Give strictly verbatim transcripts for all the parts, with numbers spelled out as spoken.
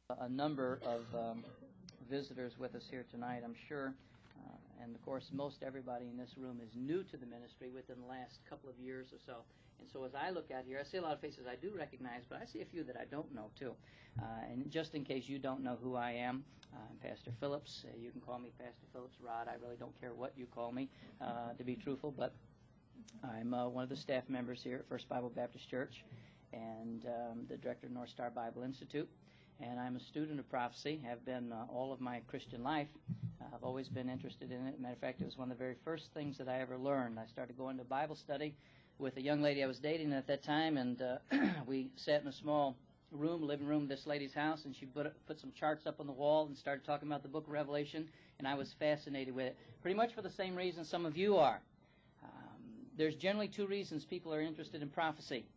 a number of um, visitors with us here tonight, I'm sure. Uh, and of course, most everybody in this room is new to the ministry within the last couple of years or so. And so as I look out here, I see a lot of faces I do recognize, but I see a few that I don't know too. Uh, and just in case you don't know who I am, uh, I'm Pastor Phillips. Uh, you can call me Pastor Phillips Rod. I really don't care what you call me, uh, to be truthful, but I'm uh, one of the staff members here at First Bible Baptist Church and um, the director of North Star Bible Institute. And I'm a student of prophecy, have been uh, all of my Christian life. Uh, I've always been interested in it. Matter of fact, it was one of the very first things that I ever learned. I started going to Bible study with a young lady I was dating at that time, and uh, we sat in a small room, living room of this lady's house, and she put, put some charts up on the wall and started talking about the book of Revelation, and I was fascinated with it, pretty much for the same reason some of you are. Um, there's generally two reasons people are interested in prophecy.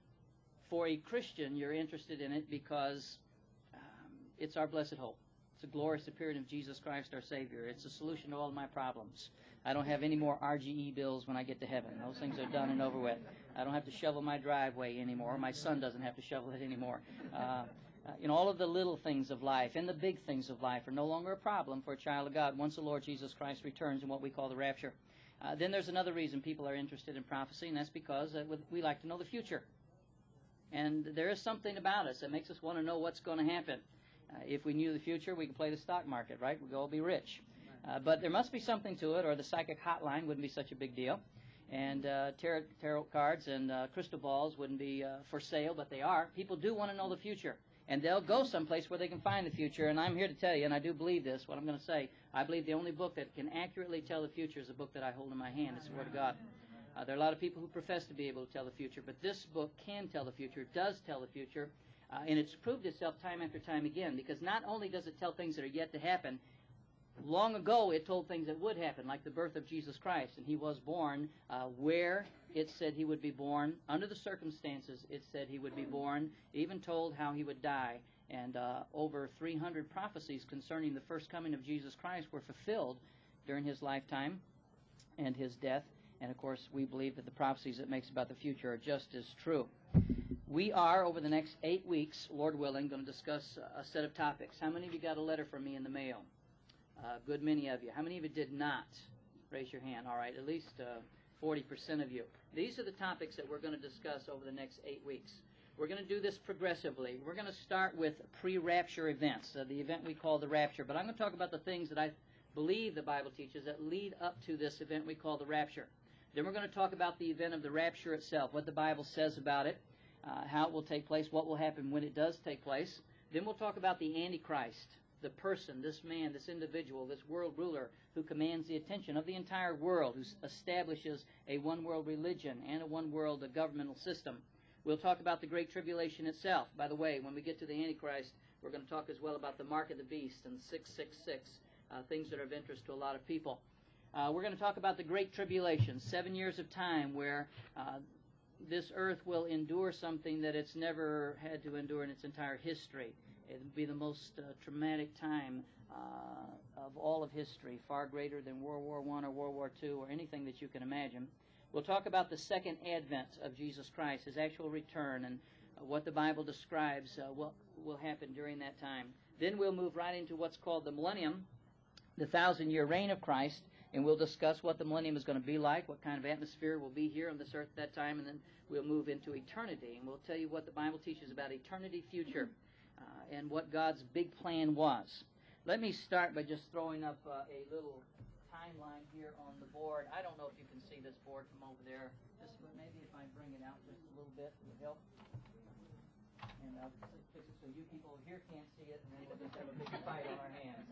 For a Christian, you're interested in it because um, it's our blessed hope. It's a glorious appearing of Jesus Christ, our Savior. It's a solution to all of my problems. I don't have any more R G E bills when I get to heaven. Those things are done and over with. I don't have to shovel my driveway anymore. My son doesn't have to shovel it anymore. Uh, uh, you know, all of the little things of life and the big things of life are no longer a problem for a child of God once the Lord Jesus Christ returns in what we call the rapture. Uh, then there's another reason people are interested in prophecy, and that's because uh, we like to know the future. And there is something about us that makes us want to know what's going to happen. Uh, if we knew the future, we could play the stock market, right? We'd all be rich. Uh, but there must be something to it, or the psychic hotline wouldn't be such a big deal. And uh, tarot, tarot cards and uh, crystal balls wouldn't be uh, for sale, but they are. People do want to know the future. And they'll go someplace where they can find the future. And I'm here to tell you, and I do believe this, what I'm going to say, I believe the only book that can accurately tell the future is the book that I hold in my hand. It's the Word of God. Uh, there are a lot of people who profess to be able to tell the future, but this book can tell the future, does tell the future, uh, and it's proved itself time after time again, because not only does it tell things that are yet to happen, long ago it told things that would happen, like the birth of Jesus Christ, and he was born uh, where it said he would be born, under the circumstances it said he would be born, even told how he would die, and uh, over three hundred prophecies concerning the first coming of Jesus Christ were fulfilled during his lifetime and his death. And, of course, we believe that the prophecies it makes about the future are just as true. We are, over the next eight weeks, Lord willing, going to discuss a set of topics. How many of you got a letter from me in the mail? A good many of you. How many of you did not? Raise your hand. All right, at least uh, forty percent of you. These are the topics that we're going to discuss over the next eight weeks. We're going to do this progressively. We're going to start with pre-rapture events, uh, the event we call the rapture. But I'm going to talk about the things that I believe the Bible teaches that lead up to this event we call the rapture. Then we're going to talk about the event of the rapture itself, what the Bible says about it, uh, how it will take place, what will happen when it does take place. Then we'll talk about the Antichrist, the person, this man, this individual, this world ruler who commands the attention of the entire world, who establishes a one-world religion and a one-world uh, governmental system. We'll talk about the Great Tribulation itself. By the way, when we get to the Antichrist, we're going to talk as well about the mark of the beast and six six six, uh, things that are of interest to a lot of people. Uh, we're going to talk about the Great Tribulation, seven years of time where uh, this earth will endure something that it's never had to endure in its entire history. It will be the most uh, traumatic time uh, of all of history, far greater than World War One or World War Two or anything that you can imagine. We'll talk about the second advent of Jesus Christ, his actual return, and uh, what the Bible describes uh, what will happen during that time. Then we'll move right into what's called the millennium, the thousand-year reign of Christ, and we'll discuss what the millennium is going to be like, what kind of atmosphere will be here on this earth at that time, and then we'll move into eternity, and we'll tell you what the Bible teaches about eternity future uh, and what God's big plan was. Let me start by just throwing up uh, a little timeline here on the board. I don't know if you can see this board from over there. Just maybe if I bring it out just a little bit, it would help. And I'll fix it so you people over here can't see it, and then we'll just have a big fight on our hands.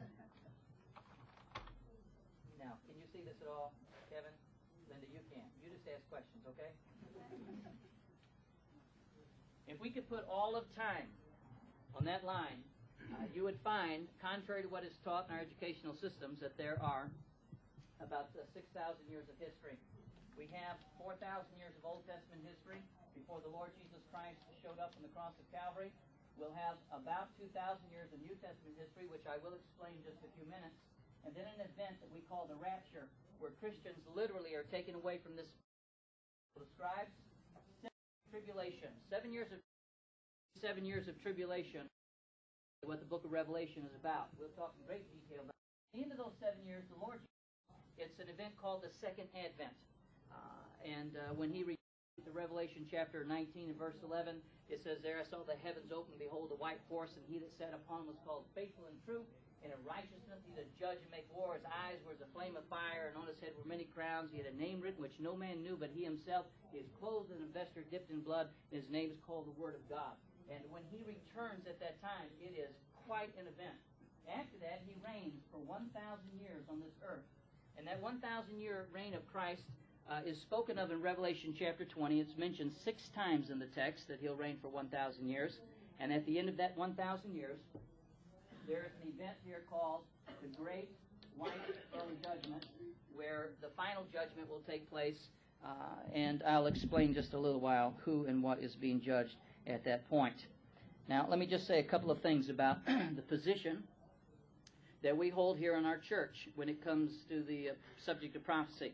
Now, can you see this at all, Kevin? Linda, you can. You just ask questions, okay? If we could put all of time on that line, uh, you would find, contrary to what is taught in our educational systems, that there are about uh, six thousand years of history. We have four thousand years of Old Testament history before the Lord Jesus Christ showed up on the cross of Calvary. We'll have about two thousand years of New Testament history, which I will explain in just a few minutes. And then an event that we call the rapture, where Christians literally are taken away from this. Describes seven tribulation, seven years of seven years of tribulation. what the book of Revelation is about. We'll talk in great detail about it. At the end of those seven years, the Lord, it's an event called the Second Advent. Uh, and uh, when he returns to Revelation chapter nineteen and verse eleven, it says there, I saw the heavens open, behold, a white horse, and he that sat upon was called Faithful and True, and in righteousness he did judge and make war. His eyes were as a flame of fire, and on his head were many crowns. He had a name written which no man knew but he himself. He is clothed in a vesture dipped in blood, and his name is called the Word of God. And when he returns at that time, it is quite an event. After that, he reigns for one thousand years on this earth. And that one thousand year reign of Christ uh, is spoken of in Revelation chapter twenty. It's mentioned six times in the text that he'll reign for one thousand years. And at the end of that one thousand years, there is an event here called the Great White Throne Judgment, where the final judgment will take place. Uh, and I'll explain just a little while who and what is being judged at that point. Now, let me just say a couple of things about the position that we hold here in our church when it comes to the uh, subject of prophecy.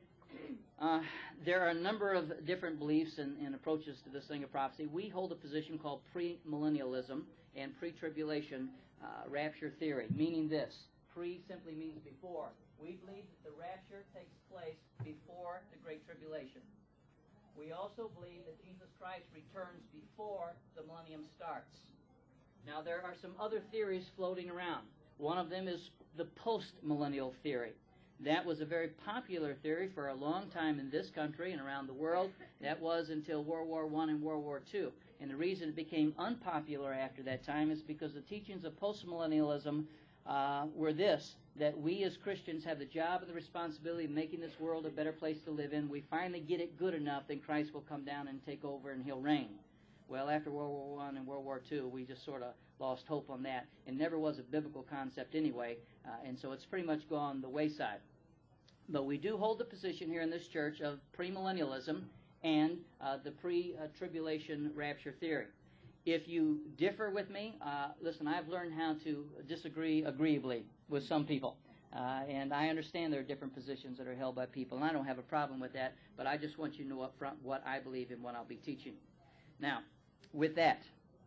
Uh, there are a number of different beliefs and, and approaches to this thing of prophecy. We hold a position called premillennialism and pre-tribulation uh, rapture theory, meaning this. Pre simply means before. We believe that the rapture takes place before the Great Tribulation. We also believe that Jesus Christ returns before the millennium starts. Now, there are some other theories floating around. One of them is the post-millennial theory. That was a very popular theory for a long time in this country and around the world. That was until World War One and World War Two. And the reason it became unpopular after that time is because the teachings of post-millennialism uh, were this, that we as Christians have the job and the responsibility of making this world a better place to live in. We finally get it good enough, then Christ will come down and take over and he'll reign. Well, after World War One and World War Two, we just sort of lost hope on that. It never was a biblical concept anyway, uh, and so it's pretty much gone the wayside. But we do hold the position here in this church of premillennialism and uh, the pre-tribulation rapture theory. If you differ with me, uh, listen, I've learned how to disagree agreeably with some people. Uh, and I understand there are different positions that are held by people, and I don't have a problem with that, but I just want you to know up front what I believe and what I'll be teaching. Now, with that,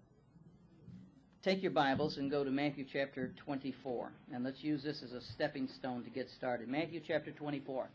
take your Bibles and go to Matthew chapter twenty-four. And let's use this as a stepping stone to get started. Matthew chapter twenty-four.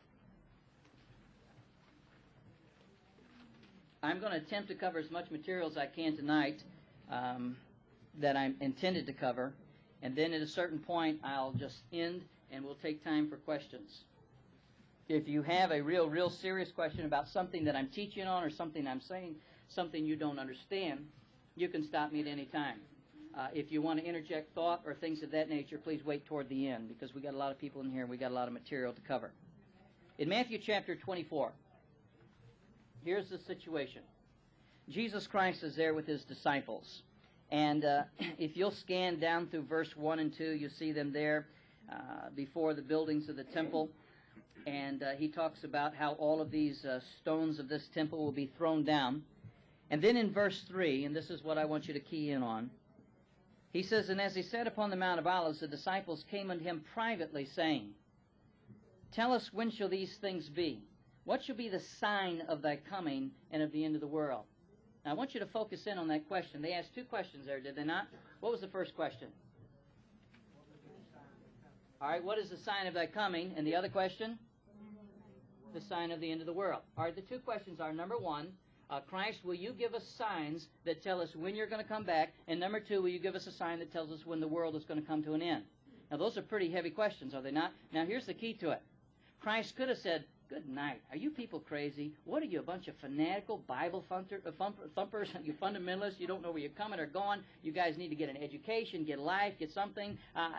I'm going to attempt to cover as much material as I can tonight um, that I'm intended to cover. And then at a certain point, I'll just end and we'll take time for questions. If you have a real, real serious question about something that I'm teaching on or something I'm saying, something you don't understand, you can stop me at any time. Uh, if you want to interject thought or things of that nature, please wait toward the end because we got a lot of people in here and we got a lot of material to cover. In Matthew chapter twenty-four, here's the situation. Jesus Christ is there with his disciples. And uh, if you'll scan down through verse one and two, you see them there uh, before the buildings of the temple. And uh, he talks about how all of these uh, stones of this temple will be thrown down. And then in verse three, and this is what I want you to key in on, he says, And as he sat upon the Mount of Olives, the disciples came unto him privately, saying, Tell us, when shall these things be? What shall be the sign of thy coming and of the end of the world? Now, I want you to focus in on that question. They asked two questions there, did they not? What was the first question? All right, what is the sign of thy coming? And the other question? The sign of the end of the world. All right, the two questions are, number one, uh, Christ, will you give us signs that tell us when you're going to come back? And number two, will you give us a sign that tells us when the world is going to come to an end? Now, those are pretty heavy questions, are they not? Now, here's the key to it. Christ could have said, Good night. Are you people crazy? What are you, a bunch of fanatical Bible thumper, uh, thumpers? You fundamentalists? You don't know where you're coming or going? You guys need to get an education, get life, get something. Uh,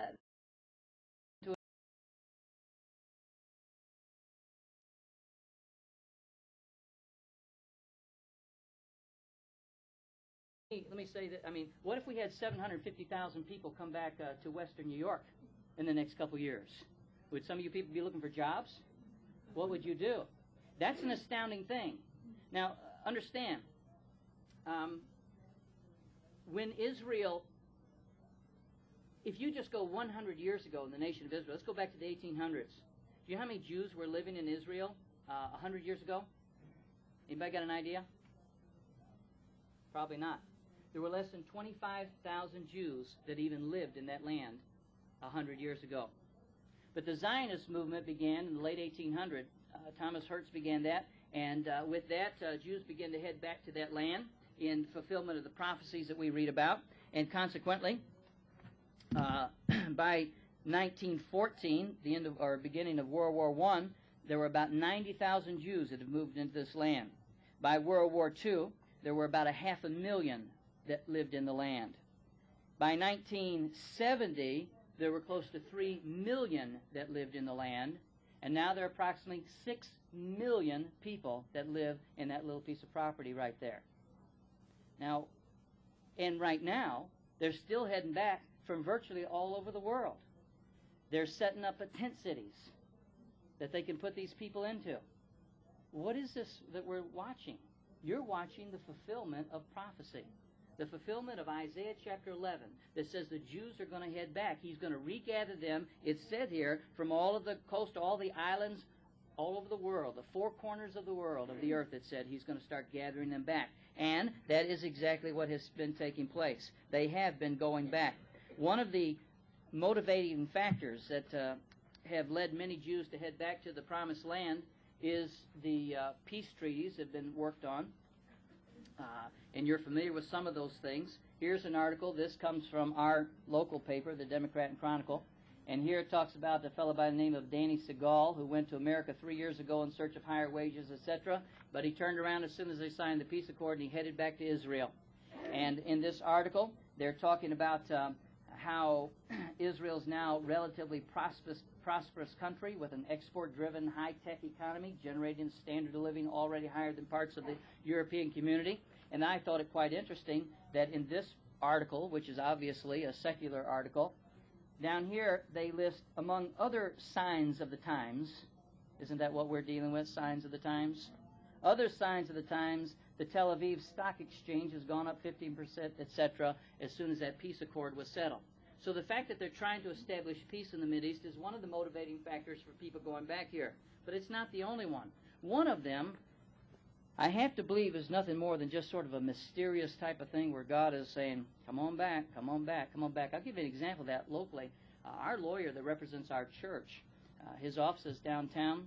Let me say that, I mean, what if we had seven hundred fifty thousand people come back uh, to Western New York in the next couple years? Would some of you people be looking for jobs? What would you do? That's an astounding thing. Now, understand, um, when Israel, if you just go one hundred years ago in the nation of Israel, let's go back to the eighteen hundreds. Do you know how many Jews were living in Israel uh, one hundred years ago? Anybody got an idea? Probably not. there were less than twenty-five thousand Jews that even lived in that land a hundred years ago. But the Zionist movement began in the late eighteen hundreds. Uh, Thomas Hertz began that, and uh, with that, uh, Jews began to head back to that land in fulfillment of the prophecies that we read about. And consequently, uh, by nineteen fourteen, the end of or beginning of World War One, there were about ninety thousand Jews that had moved into this land. By World War Two, there were about a half a million that lived in the land. By nineteen seventy, there were close to three million that lived in the land, and now there are approximately six million people that live in that little piece of property right there. Now, and right now, they're still heading back from virtually all over the world. They're setting up a tent cities that they can put these people into. What is this that we're watching? You're watching the fulfillment of prophecy. The fulfillment of Isaiah chapter eleven that says the Jews are going to head back. He's going to regather them, it's said here, from all of the coast, all the islands, all over the world, the four corners of the world, of the earth, it said he's going to start gathering them back. And that is exactly what has been taking place. They have been going back. One of the motivating factors that uh, have led many Jews to head back to the Promised Land is the uh, peace treaties that have been worked on. Uh, and you're familiar with some of those things. Here's an article. This comes from our local paper, the Democrat and Chronicle. And here it talks about a fellow by the name of Danny Segal, who went to America three years ago in search of higher wages, et cetera. But he turned around as soon as they signed the peace accord, and he headed back to Israel. And in this article, they're talking about um, how Israel's now relatively prosperous, prosperous country with an export-driven, high-tech economy, generating a standard of living already higher than parts of the European community. And I thought it quite interesting that in this article, which is obviously a secular article, down here they list, among other signs of the times, isn't that what we're dealing with, signs of the times? Other signs of the times, the Tel Aviv Stock Exchange has gone up fifteen percent, et cetera, as soon as that peace accord was settled. So the fact that they're trying to establish peace in the Mideast is one of the motivating factors for people going back here. But it's not the only one. One of them, I have to believe, is nothing more than just sort of a mysterious type of thing where God is saying, come on back, come on back, come on back. I'll give you an example of that locally. Uh, our lawyer that represents our church, uh, his office is downtown,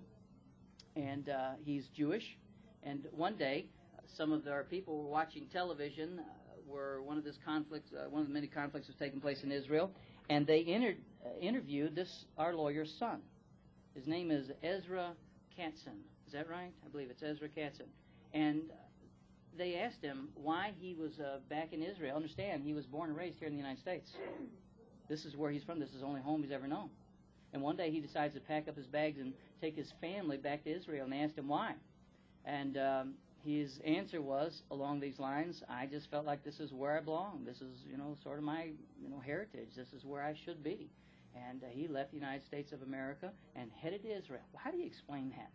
and uh, he's Jewish. And one day, uh, some of our people were watching television uh, where one of this conflicts, uh, one of the many conflicts was taking place in Israel, and they inter- uh, interviewed this our lawyer's son. His name is Ezra Katzen. Is that right? I believe it's Ezra Katzen. And they asked him why he was uh, back in Israel. Understand, he was born and raised here in the United States. This is where he's from. This is the only home he's ever known. And one day he decides to pack up his bags and take his family back to Israel, and they asked him why. And um, his answer was along these lines, I just felt like this is where I belong. This is, you know, sort of my, you know, heritage. This is where I should be. And uh, he left the United States of America and headed to Israel. Well, how do you explain that?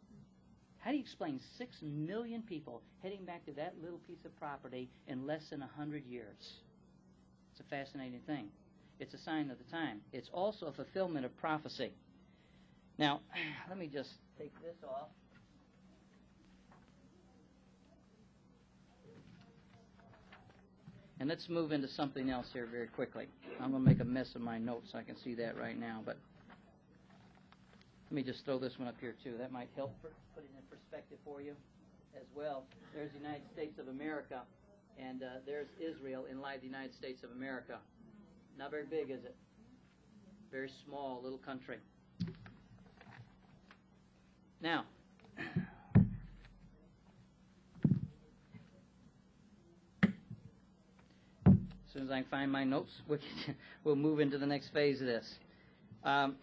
How do you explain six million people heading back to that little piece of property in less than a hundred years? It's a fascinating thing. It's a sign of the time. It's also a fulfillment of prophecy. Now, let me just take this off. And let's move into something else here very quickly. I'm going to make a mess of my notes so I can see that right now, but let me just throw this one up here too. That might help for put it in perspective for you as well. There's the United States of America, and uh, there's Israel in light of the United States of America. Not very big, is it? Very small little country. Now, as soon as I can find my notes, we can, we'll move into the next phase of this. Um,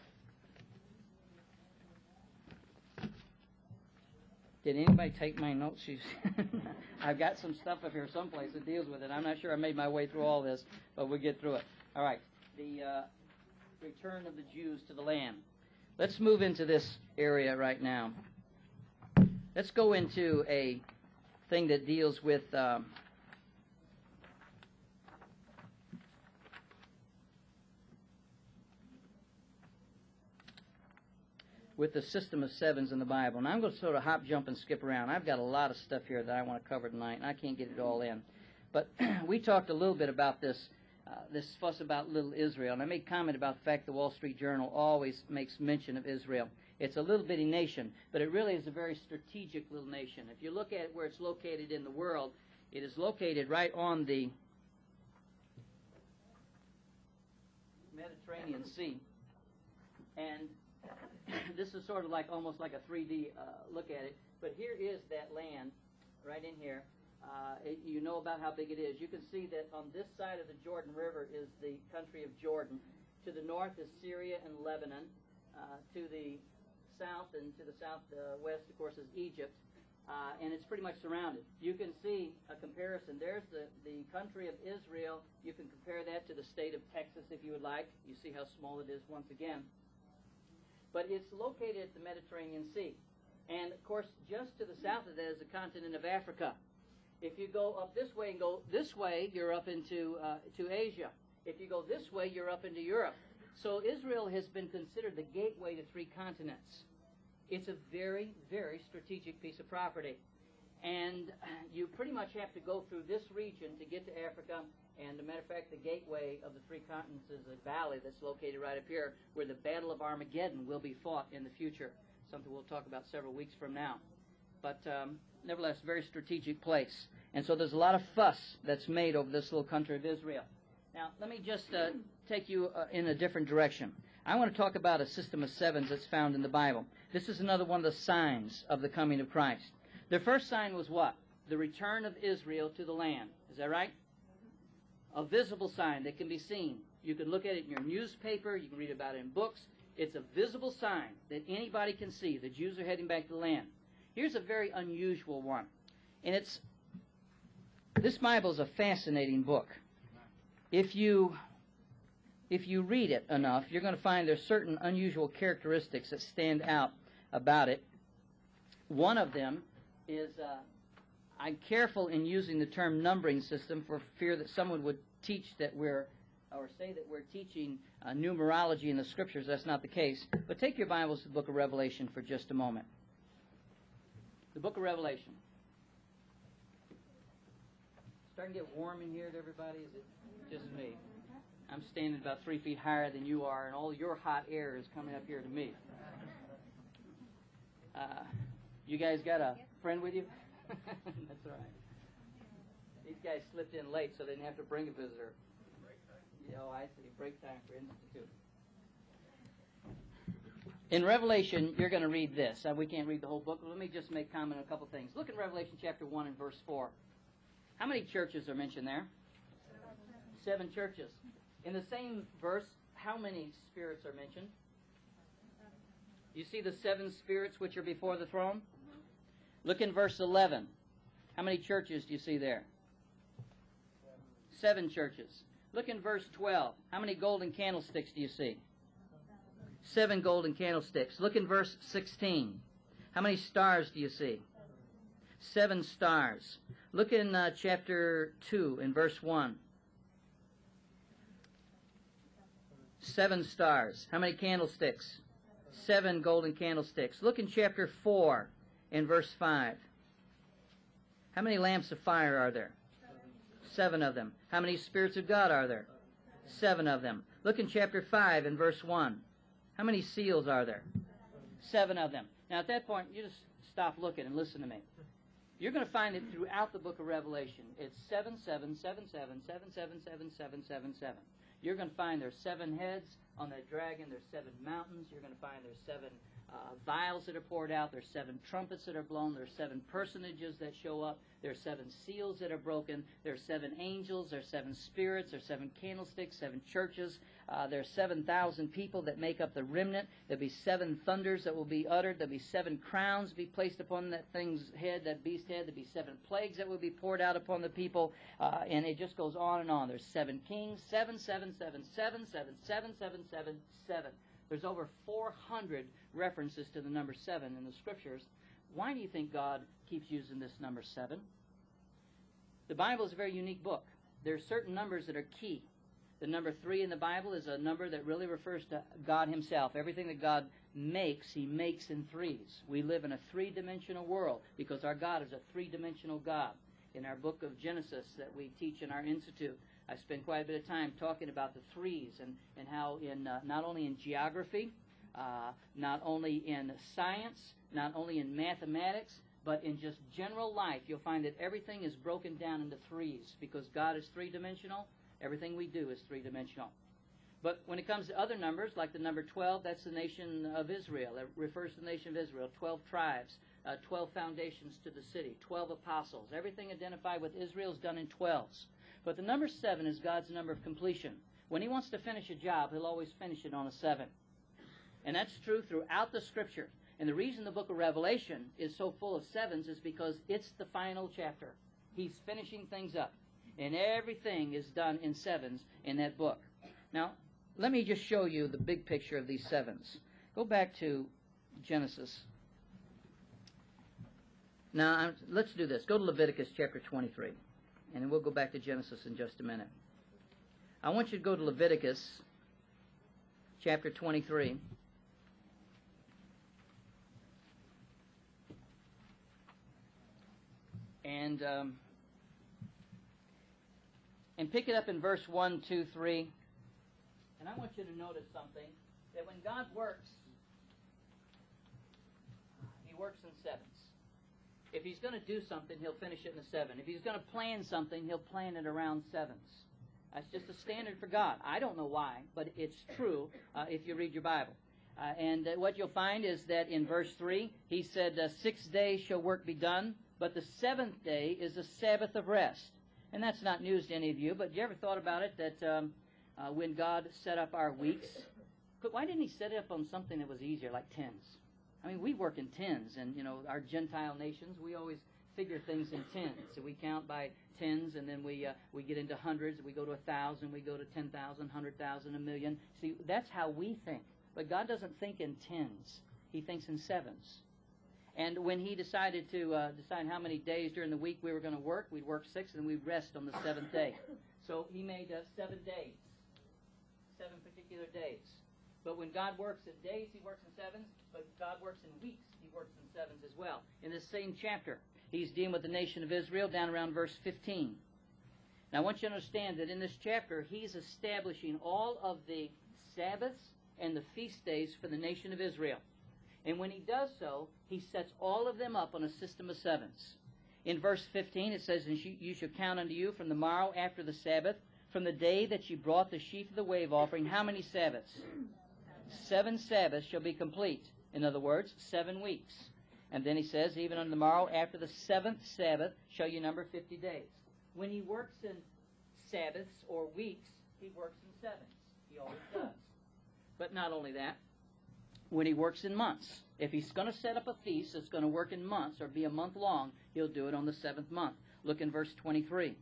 Did anybody take my notes? I've got some stuff up here someplace that deals with it. I'm not sure I made my way through all this, but we'll get through it. All right. The uh, return of the Jews to the land. Let's move into this area right now. Let's go into a thing that deals with um, with the system of sevens in the Bible. And I'm going to sort of hop, jump, and skip around. I've got a lot of stuff here that I want to cover tonight, and I can't get it all in. But we talked a little bit about this, uh, this fuss about little Israel. And I made comment about the fact the Wall Street Journal always makes mention of Israel. It's a little bitty nation, but it really is a very strategic little nation. If you look at where it's located in the world, it is located right on the Mediterranean Sea. And this is sort of like almost like a three D uh, look at it. But here is that land right in here. Uh, it, you know about how big it is. You can see that on this side of the Jordan River is the country of Jordan. To the north is Syria and Lebanon. Uh, to the south and to the southwest, of course, is Egypt. Uh, and it's pretty much surrounded. You can see a comparison. There's the, the country of Israel. You can compare that to the state of Texas if you would like. You see how small it is once again. But it's located at the Mediterranean Sea. And, of course, just to the south of that is the continent of Africa. If you go up this way and go this way, you're up into uh, to Asia. If you go this way, you're up into Europe. So Israel has been considered the gateway to three continents. It's a very, very strategic piece of property. And you pretty much have to go through this region to get to Africa. And, as a matter of fact, the gateway of the three continents is a valley that's located right up here where the Battle of Armageddon will be fought in the future, something we'll talk about several weeks from now. But um, nevertheless, very strategic place. And so there's a lot of fuss that's made over this little country of Israel. Now, let me just uh, take you uh, in a different direction. I want to talk about a system of sevens that's found in the Bible. This is another one of the signs of the coming of Christ. The first sign was what? The return of Israel to the land. Is that right? A visible sign that can be seen. You can look at it in your newspaper. You can read about it in books. It's a visible sign that anybody can see. The Jews are heading back to the land. Here's a very unusual one. And it's, this Bible is a fascinating book. If you, if you read it enough, you're going to find there's certain unusual characteristics that stand out about it. One of them is, uh, I'm careful in using the term numbering system for fear that someone would teach that we're, or say that we're teaching uh, numerology in the Scriptures. That's not the case. But take your Bibles to the book of Revelation for just a moment. The book of Revelation. Starting to get warm in here to everybody? Is it just me? I'm standing about three feet higher than you are, and all your hot air is coming up here to me. Uh, you guys got a friend with you? That's all right. These guys slipped in late, so they didn't have to bring a visitor. Yeah, oh, I see. Break time for Institute. In Revelation, you're going to read this. Uh, we can't read the whole book, but let me just make comment on a couple things. Look at Revelation chapter one and verse four. How many churches are mentioned there? Seven churches. In the same verse, how many spirits are mentioned? You see the seven spirits which are before the throne? Look in verse eleven. How many churches do you see there? Seven churches. Look in verse twelve. How many golden candlesticks do you see? Seven golden candlesticks. Look in verse sixteen. How many stars do you see? Seven stars. Look in uh, chapter two in verse one. Seven stars. How many candlesticks? Seven golden candlesticks. Look in chapter four in verse five. How many lamps of fire are there? Seven of them. How many spirits of God are there? Seven of them. Look in chapter five in verse one. How many seals are there? Seven of them. Now at that point, you just stop looking and listen to me. You're going to find it throughout the book of Revelation. It's seven, seven, seven, seven, seven, seven, seven, seven, seven, seven. You're going to find there's seven heads on that dragon. There's seven mountains. You're going to find there's seven uh, vials that are poured out. There's seven trumpets that are blown. There's seven personages that show up. There's seven seals that are broken. There's seven angels. There's seven spirits. There's seven candlesticks, seven churches. Uh, there's seven thousand people that make up the remnant. There'll be seven thunders that will be uttered. There'll be seven crowns be placed upon that thing's head, that beast's head. There'll be seven plagues that will be poured out upon the people. Uh, and it just goes on and on. There's seven kings, seven, seven, seven, seven, seven, seven, seven, seven, seven. There's over four hundred references to the number seven in the Scriptures. Why do you think God keeps using this number seven? The Bible is a very unique book. There are certain numbers that are key. The number three in the Bible is a number that really refers to God himself. Everything that God makes, he makes in threes. We live in a three-dimensional world because our God is a three-dimensional God. In our book of Genesis that we teach in our institute, I spend quite a bit of time talking about the threes and, and how in uh, not only in geography, uh, not only in science, not only in mathematics, but in just general life, you'll find that everything is broken down into threes because God is three-dimensional. Everything we do is three-dimensional. But when it comes to other numbers, like the number twelve, that's the nation of Israel. It refers to the nation of Israel, twelve tribes, uh, twelve foundations to the city, twelve apostles. Everything identified with Israel is done in twelves. But the number seven is God's number of completion. When he wants to finish a job, he'll always finish it on a seven. And that's true throughout the Scripture. And the reason the book of Revelation is so full of sevens is because it's the final chapter. He's finishing things up. And everything is done in sevens in that book. Now, let me just show you the big picture of these sevens. Go back to Genesis. Now, let's do this. Go to Leviticus chapter twenty-three. And then we'll go back to Genesis in just a minute. I want you to go to Leviticus chapter twenty-three. And, um, and pick it up in verse one, two, three. And I want you to notice something, that when God works, he works in sevens. If he's going to do something, he'll finish it in a seven. If he's going to plan something, he'll plan it around sevens. That's just a standard for God. I don't know why, but it's true uh, if you read your Bible. Uh, and uh, what you'll find is that in verse three, he said, uh, six days shall work be done, but the seventh day is a Sabbath of rest. And that's not news to any of you, but you ever thought about it that um, uh, when God set up our weeks, but why didn't he set it up on something that was easier, like tens? I mean, we work in tens, and, you know, our Gentile nations, we always figure things in tens. So we count by tens, and then we uh, we get into hundreds, we go to a thousand, we go to ten thousand, hundred thousand, a million. See, that's how we think. But God doesn't think in tens. He thinks in sevens. And when he decided to uh, decide how many days during the week we were going to work, we'd work six, and we'd rest on the seventh day. So he made uh, seven days, seven particular days. But when God works in days, he works in sevens. But God works in weeks, he works in sevens as well. In this same chapter, he's dealing with the nation of Israel down around verse fifteen. Now, I want you to understand that in this chapter, he's establishing all of the Sabbaths and the feast days for the nation of Israel. And when he does so, he sets all of them up on a system of sevens. In verse fifteen, it says, "And you shall count unto you from the morrow after the Sabbath, from the day that ye brought the sheaf of the wave offering." How many Sabbaths? Seven Sabbaths shall be complete. In other words, seven weeks. And then he says, "Even on the morrow after the seventh Sabbath shall you number fifty days." When he works in Sabbaths or weeks, he works in sevens. He always does. But not only that, when he works in months, if he's going to set up a feast that's going to work in months or be a month long, he'll do it on the seventh month. Look in verse twenty-three.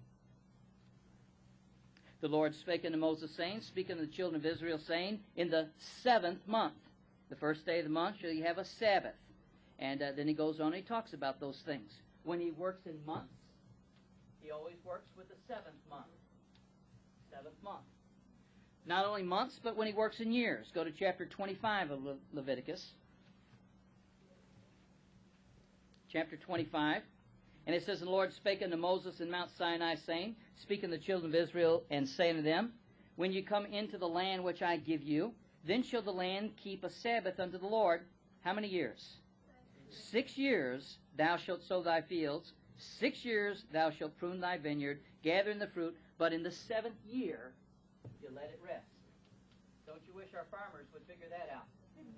"The Lord spake unto Moses, saying, Speak unto the children of Israel, saying, In the seventh month, the first day of the month, shall you have a Sabbath." And uh, then he goes on and he talks about those things. When he works in months, he always works with the seventh month. Seventh month. Not only months, but when he works in years. Go to chapter twenty-five of Le- Leviticus. Chapter twenty-five. And it says, "And the Lord spake unto Moses in Mount Sinai, saying, Speak unto the children of Israel, and say unto them, When you come into the land which I give you, then shall the land keep a Sabbath unto the Lord." How many years? Six years thou shalt sow thy fields. Six years thou shalt prune thy vineyard, gather in the fruit. But in the seventh year you let it rest. Don't you wish our farmers would figure that out?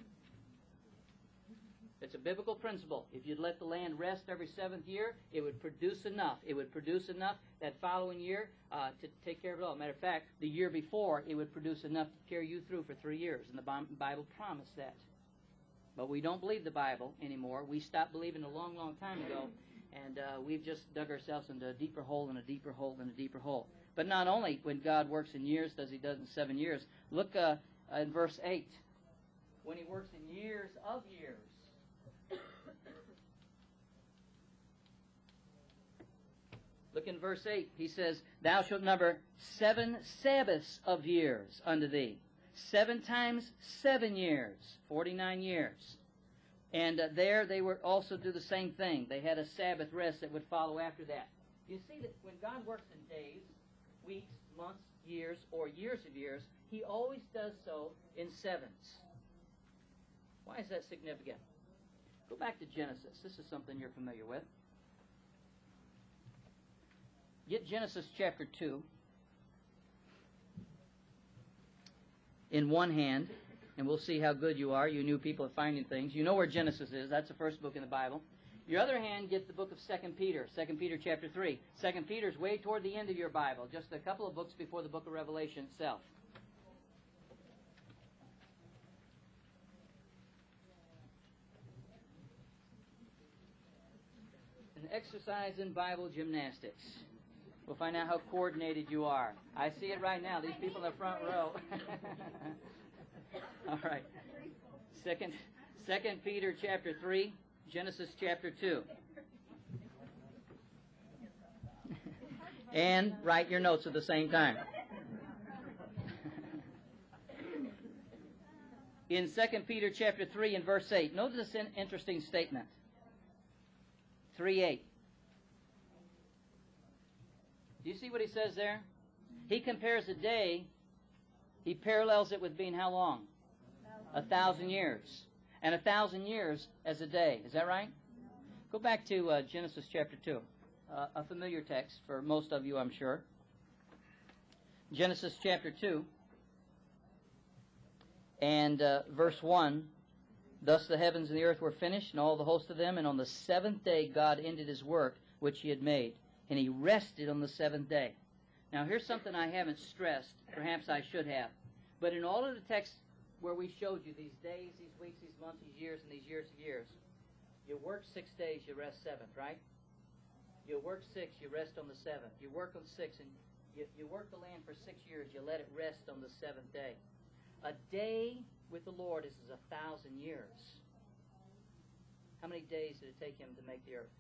It's a biblical principle. If you'd let the land rest every seventh year, it would produce enough. It would produce enough that following year uh, to take care of it all. Matter of fact, the year before, it would produce enough to carry you through for three years. And the Bible promised that. But we don't believe the Bible anymore. We stopped believing a long, long time ago. And uh, we've just dug ourselves into a deeper hole and a deeper hole and a deeper hole. But not only when God works in years does he does in seven years. Look uh, in verse eight. When he works in years of years. Look in verse eight. He says, "Thou shalt number seven Sabbaths of years unto thee." Seven times seven years. Forty-nine years. And uh, there they would also do the same thing. They had a Sabbath rest that would follow after that. You see that when God works in days, weeks, months, years, or years of years, He always does so in sevens. Why is that significant? Go back to Genesis. This is something you're familiar with. Get Genesis chapter two in one hand, and we'll see how good you are, you new people at finding things. You know where Genesis is. That's the first book in the Bible. Your other hand, get the book of Second Peter, Second Peter chapter three. Second Peter's way toward the end of your Bible, just a couple of books before the book of Revelation itself. An exercise in Bible gymnastics. We'll find out how coordinated you are. I see it right now, these people in the front row. All right. Second, Second Peter chapter three, Genesis chapter two. And write your notes at the same time. In Second Peter chapter three and verse eight, notice this interesting statement. three eight. Do you see what he says there? He compares a day, he parallels it with being how long? A thousand years. And a thousand years as a day. Is that right? Go back to uh, Genesis chapter two. Uh, a familiar text for most of you, I'm sure. Genesis chapter two and uh, verse one. Thus the heavens and the earth were finished, and all the host of them, and on the seventh day God ended his work which he had made, and he rested on the seventh day. Now here's something I haven't stressed, perhaps I should have, but in all of the texts where we showed you these days, these weeks, these months, these years, and these years of years, you work six days, you rest seventh, right? You work six, you rest on the seventh. You work on six, and you, you work the land for six years, you let it rest on the seventh day. A day with the Lord is as a thousand years. How many days did it take him to make the earth?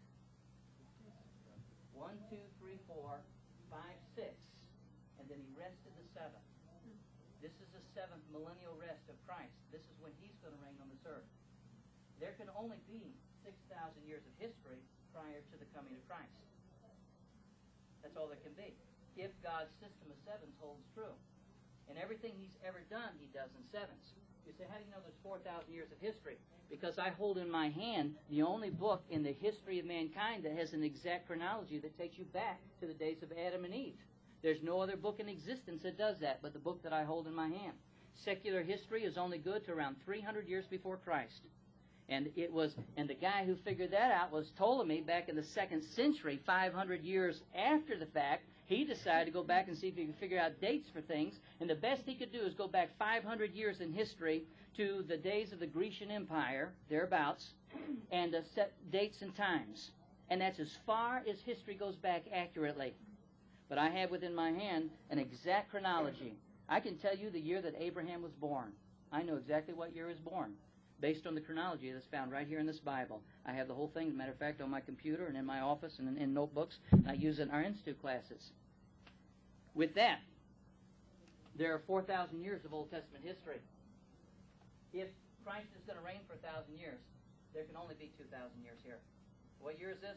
One, two, three, four, five, six. And then he rested the seventh. This is the seventh millennial rest of Christ. This is when he's going to reign on this earth. There can only be six thousand years of history prior to the coming of Christ. That's all there can be. If God's system of sevens holds true. And everything he's ever done, he does in sevens. You say, how do you know there's four thousand years of history? Because I hold in my hand the only book in the history of mankind that has an exact chronology that takes you back to the days of Adam and Eve. There's no other book in existence that does that but the book that I hold in my hand. Secular history is only good to around three hundred years before Christ. And it was, and the guy who figured that out was Ptolemy back in the second century, five hundred years after the fact. He decided to go back and see if he could figure out dates for things, and the best he could do is go back five hundred years in history to the days of the Grecian Empire, thereabouts, and uh, set dates and times. And that's as far as history goes back accurately. But I have within my hand an exact chronology. I can tell you the year that Abraham was born. I know exactly what year he was born, based on the chronology that's found right here in this Bible. I have the whole thing, as a matter of fact, on my computer and in my office and in, in notebooks. I use it in our Institute classes. With that, there are four thousand years of Old Testament history. If Christ is going to reign for one thousand years, there can only be two thousand years here. What year is this?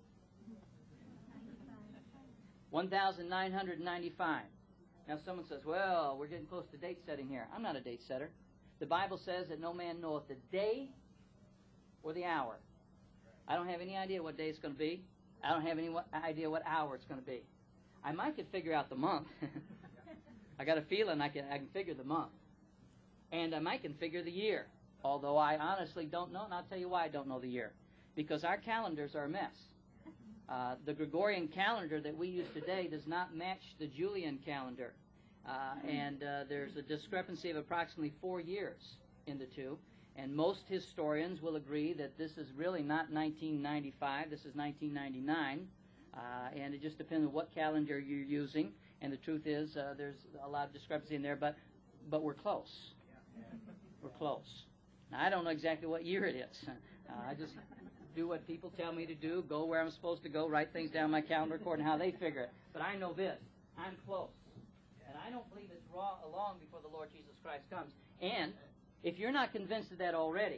one thousand nine hundred ninety-five. Now someone says, well, we're getting close to date setting here. I'm not a date setter. The Bible says that no man knoweth the day or the hour. I don't have any idea what day it's going to be. I don't have any idea what hour it's going to be. I might could figure out the month. I got a feeling I can I can figure the month. And I might can figure the year. Although I honestly don't know, and I'll tell you why I don't know the year. Because our calendars are a mess. Uh, the Gregorian calendar that we use today does not match the Julian calendar. Uh, and uh, there's a discrepancy of approximately four years in the two. And most historians will agree that this is really not nineteen ninety-five, this is nineteen ninety-nine. Uh, and it just depends on what calendar you're using. And the truth is, uh, there's a lot of discrepancy in there, but but we're close. We're close. Now, I don't know exactly what year it is. Uh, I just do what people tell me to do, go where I'm supposed to go, write things down on my calendar according to how they figure it. But I know this. I'm close. And I don't believe it's raw, long before the Lord Jesus Christ comes. And if you're not convinced of that already,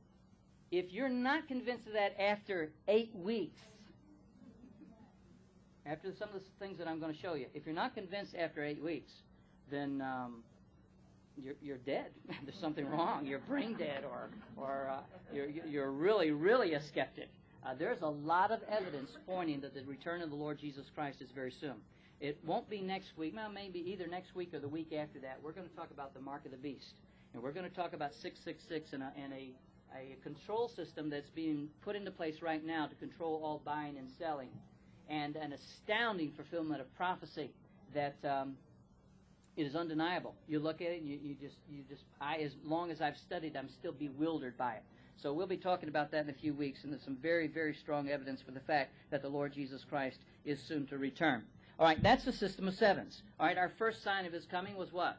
if you're not convinced of that after eight weeks, after some of the things that I'm going to show you, if you're not convinced after eight weeks, then um, you're, you're dead. There's something wrong. You're brain dead, or, or uh, you're, you're really, really a skeptic. Uh, there's a lot of evidence pointing that the return of the Lord Jesus Christ is very soon. It won't be next week. Well, maybe either next week or the week after that. We're going to talk about the mark of the beast. And we're going to talk about six six six and a, and a, a control system that's being put into place right now to control all buying and selling. And an astounding fulfillment of prophecy that um, it is undeniable. You look at it and you, you just, you just, I, as long as I've studied, I'm still bewildered by it. So we'll be talking about that in a few weeks, and there's some very, very strong evidence for the fact that the Lord Jesus Christ is soon to return. All right, that's the system of sevens. All right, our first sign of his coming was what?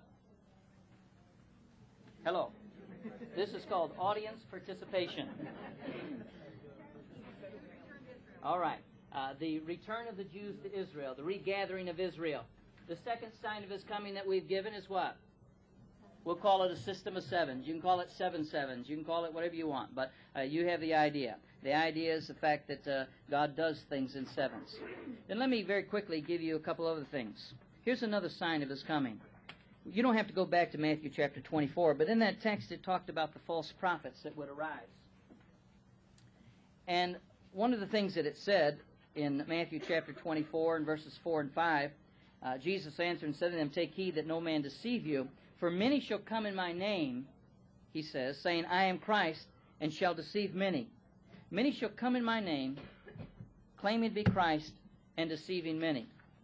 Hello. This is called audience participation. All right, uh, the return of the Jews to Israel, the regathering of Israel. The second sign of his coming that we've given is what? We'll call it a system of sevens. You can call it seven sevens. You can call it whatever you want, but uh, you have the idea. The idea is the fact that uh, God does things in sevens. Then let me very quickly give you a couple other things. Here's another sign of his coming. You don't have to go back to Matthew chapter twenty-four, but in that text it talked about the false prophets that would arise. And one of the things that it said in Matthew chapter twenty-four and verses four and five, uh, Jesus answered and said to them, "Take heed that no man deceive you, for many shall come in my name," he says, "saying, I am Christ, and shall deceive many. Many shall come in my name, claiming to be Christ, and deceiving many."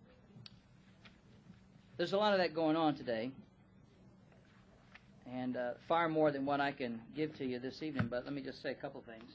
There's a lot of that going on today, and uh, far more than what I can give to you this evening, but let me just say a couple things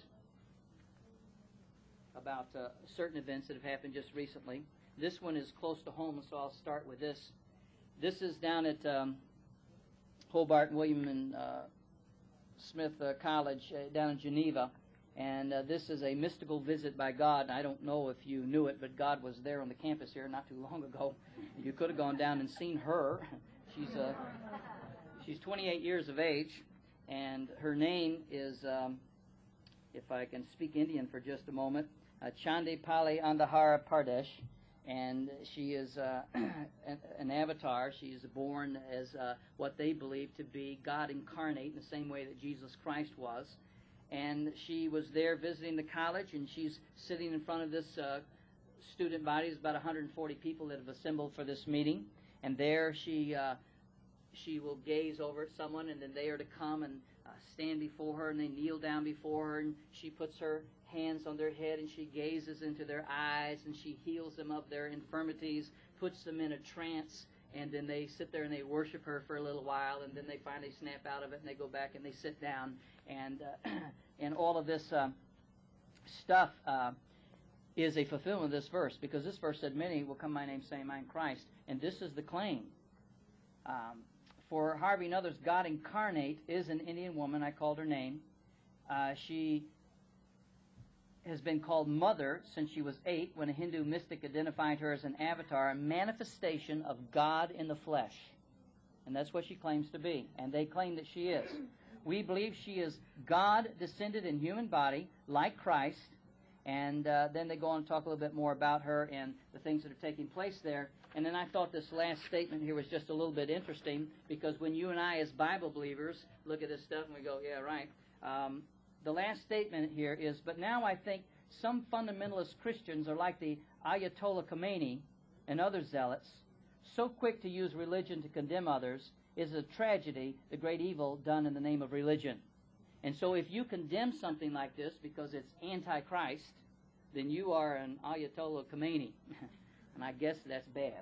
about uh, certain events that have happened just recently. This one is close to home, so I'll start with this. This is down at um, Hobart and William and uh, Smith uh, College uh, down in Geneva, and uh, this is a mystical visit by God. I don't know if you knew it, but God was there on the campus here not too long ago. You could have gone down and seen her. She's uh, she's twenty-eight years of age, and her name is, um, if I can speak Indian for just a moment, uh, Chandi Pali Andahara Pardesh. And she is uh, an, an avatar. She is born as uh, what they believe to be God incarnate in the same way that Jesus Christ was. And she was there visiting the college, and she's sitting in front of this uh, student body. There's about one hundred forty people that have assembled for this meeting. And there she uh, she will gaze over at someone, and then they are to come and uh, stand before her, and they kneel down before her, and she puts her hands on their head, and she gazes into their eyes, and she heals them of their infirmities, puts them in a trance, and then they sit there and they worship her for a little while, and then they finally snap out of it, and they go back and they sit down, and uh, and all of this uh, stuff uh, is a fulfillment of this verse, because this verse said, "Many will come in my name, saying, I am Christ," and this is the claim. Um, for Harvey and others, God incarnate is an Indian woman. I called her name. Uh, she has been called Mother since she was eight, when a Hindu mystic identified her as an avatar, a manifestation of God in the flesh. And that's what she claims to be. And they claim that she is. We believe she is God descended in human body, like Christ. And uh, then they go on and talk a little bit more about her and the things that are taking place there. And then I thought this last statement here was just a little bit interesting, because when you and I as Bible believers look at this stuff and we go, yeah, right, um, the last statement here is, "But now I think some fundamentalist Christians are like the Ayatollah Khomeini and other zealots, so quick to use religion to condemn others. It is a tragedy, the great evil done in the name of religion." And so if you condemn something like this because it's anti-Christ, then you are an Ayatollah Khomeini. And I guess that's bad.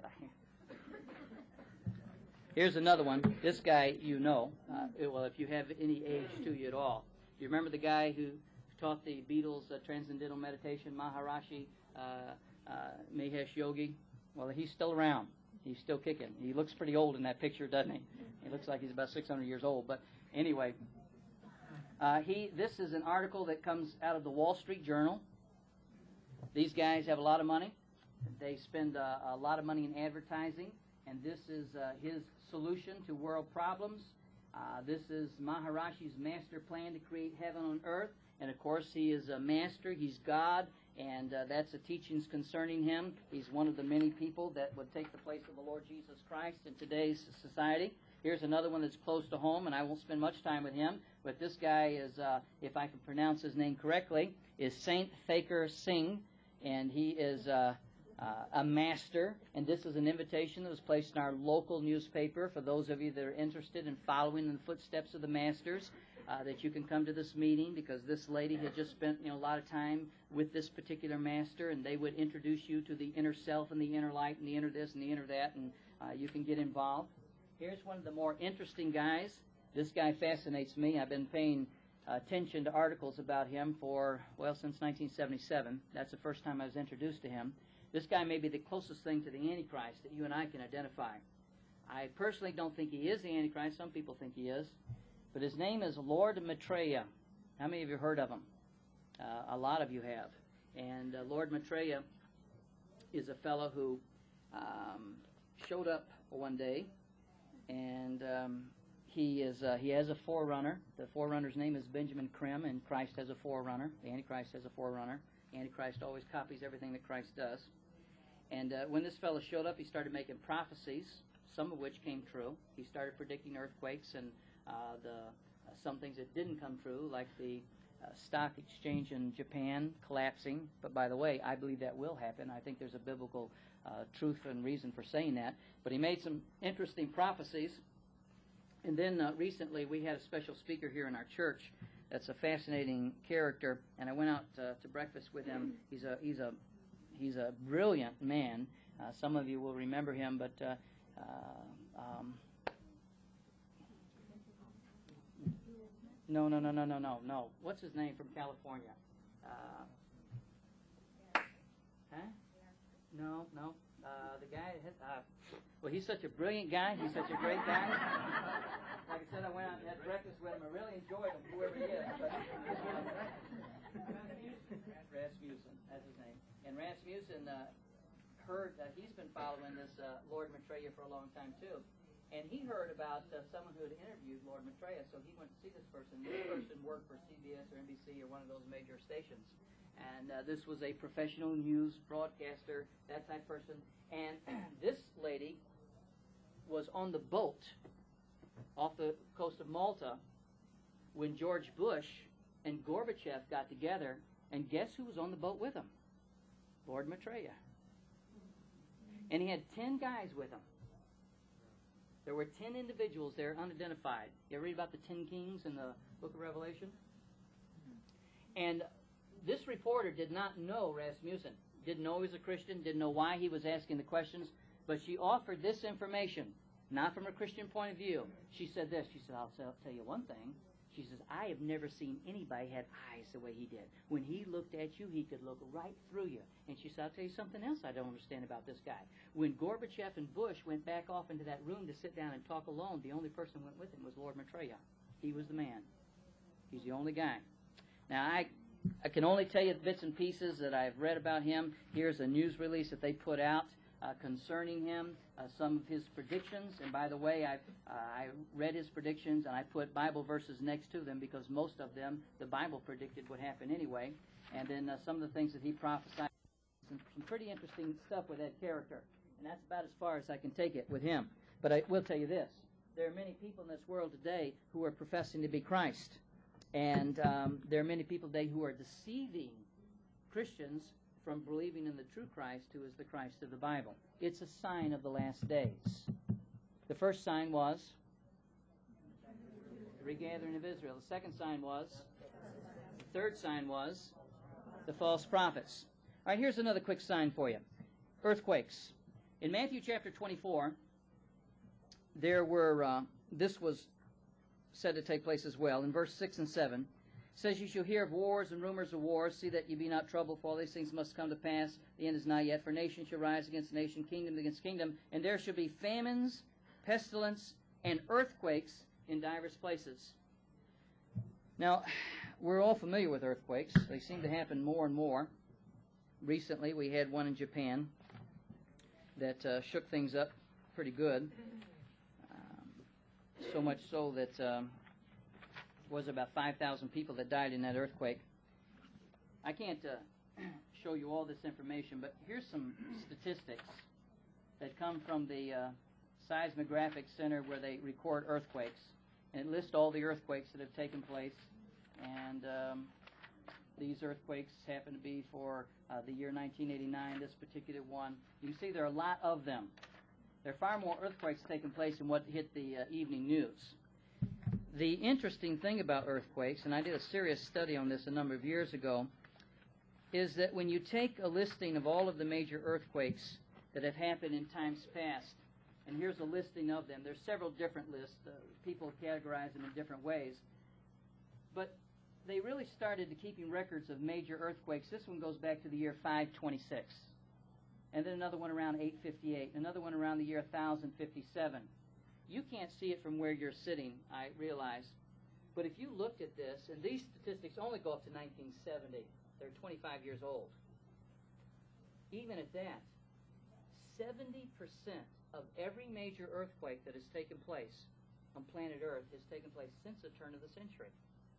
Here's another one. This guy you know, uh, well, if you have any age to you at all. You remember the guy who taught the Beatles uh, Transcendental Meditation, Maharishi uh, uh, Mahesh Yogi? Well, he's still around. He's still kicking. He looks pretty old in that picture, doesn't he? He looks like he's about six hundred years old. But anyway, uh, he. This is an article that comes out of the Wall Street Journal. These guys have a lot of money. They spend uh, a lot of money in advertising, and this is uh, his solution to world problems. Uh, this is Maharishi's master plan to create heaven on earth. And, of course, he is a master. He's God. and uh, that's the teachings concerning him. He's one of the many people that would take the place of the Lord Jesus Christ in today's society. Here's another one that's close to home, and I won't spend much time with him, but this guy is, uh, if I can pronounce his name correctly, is Saint Thakur Singh, and he is uh, uh, a master, and this is an invitation that was placed in our local newspaper for those of you that are interested in following in the footsteps of the masters, uh, that you can come to this meeting, because this lady had just spent you know, a lot of time with this particular master, and they would introduce you to the inner self and the inner light and the inner this and the inner that, and uh, you can get involved. Here's one of the more interesting guys. This guy fascinates me. I've been paying attention to articles about him for, well, since nineteen seventy-seven. That's the first time I was introduced to him. This guy may be the closest thing to the Antichrist that you and I can identify. I personally don't think he is the Antichrist. Some people think he is. But his name is Lord Maitreya. How many of you heard of him? Uh, a lot of you have. And uh, Lord Maitreya is a fellow who um, showed up one day, and um, he is uh, he has a forerunner. The forerunner's name is Benjamin Creme, and Christ has a forerunner. The Antichrist has a forerunner. Antichrist always copies everything that Christ does. And uh, when this fellow showed up, he started making prophecies, some of which came true. He started predicting earthquakes and uh, the uh, some things that didn't come true, like the uh, stock exchange in Japan collapsing. But by the way, I believe that will happen. I think there's a biblical uh, truth and reason for saying that. But he made some interesting prophecies. And then uh, recently we had a special speaker here in our church that's a fascinating character, and I went out uh, to breakfast with him. He's a he's a he's a brilliant man. Uh, some of you will remember him, but uh, uh, um, no, no, no, no, no, no, no. What's his name from California? Uh, huh? No, no. Uh, the guy. Uh, well, he's such a brilliant guy. He's such a great guy. Like I said, I went out and had breakfast with him. I really enjoyed him, whoever he is. But Rasmussen, that's his name. And Rasmussen uh, heard that he's been following this uh, Lord Maitreya for a long time, too. And he heard about uh, someone who had interviewed Lord Maitreya, so he went to see this person. This person worked for C B S or N B C or one of those major stations. And uh, this was a professional news broadcaster, that type person. And this lady was on the boat off the coast of Malta when George Bush and Gorbachev got together, and guess who was on the boat with him? Lord Maitreya. And he had ten guys with him. There were ten individuals there, unidentified. You ever read about the ten kings in the book of Revelation? And this reporter did not know Rasmussen, didn't know he was a Christian, didn't know why he was asking the questions, but she offered this information, not from a Christian point of view. She said this, she said, I'll tell you one thing. She says, I have never seen anybody have eyes the way he did. When he looked at you, he could look right through you. And she said, I'll tell you something else I don't understand about this guy. When Gorbachev and Bush went back off into that room to sit down and talk alone, the only person who went with him was Lord Maitreya. He was the man. He's the only guy. Now, I... I can only tell you the bits and pieces that I've read about him. Here's a news release that they put out uh, concerning him, uh, some of his predictions. And by the way, I uh, I read his predictions, and I put Bible verses next to them because most of them, the Bible predicted would happen anyway. And then uh, some of the things that he prophesied, some, some pretty interesting stuff with that character. And that's about as far as I can take it with him. But I will tell you this. There are many people in this world today who are professing to be Christ. And um, there are many people today who are deceiving Christians from believing in the true Christ, who is the Christ of the Bible. It's a sign of the last days. The first sign was the regathering of Israel. The second sign was, the third sign was the false prophets. All right, here's another quick sign for you. Earthquakes. In Matthew chapter twenty-four, there were, uh, this was said to take place as well. In verse six and seven, it says, You shall hear of wars and rumors of wars. See that ye be not troubled, for all these things must come to pass. The end is not yet. For nation shall rise against nation, kingdom against kingdom, and there shall be famines, pestilence, and earthquakes in divers places. Now, we're all familiar with earthquakes. They seem to happen more and more. Recently, we had one in Japan that uh, shook things up pretty good. So much so that um, there was about five thousand people that died in that earthquake. I can't uh, show you all this information, but here's some statistics that come from the uh, Seismographic Center where they record earthquakes. And it lists all the earthquakes that have taken place. And um, these earthquakes happen to be for uh, the year nineteen eighty-nine, this particular one. You can see there are a lot of them. There are far more earthquakes taking place than what hit the uh, evening news. The interesting thing about earthquakes, and I did a serious study on this a number of years ago, is that when you take a listing of all of the major earthquakes that have happened in times past, and here's a listing of them. There's several different lists. Uh, people categorize them in different ways. But they really started to keeping records of major earthquakes. This one goes back to the year five twenty-six. And then another one around eight fifty-eight. Another one around the year one thousand fifty-seven. You can't see it from where you're sitting, I realize. But if you looked at this, and these statistics only go up to nineteen seventy. They're twenty-five years old. Even at that, seventy percent of every major earthquake that has taken place on planet Earth has taken place since the turn of the century.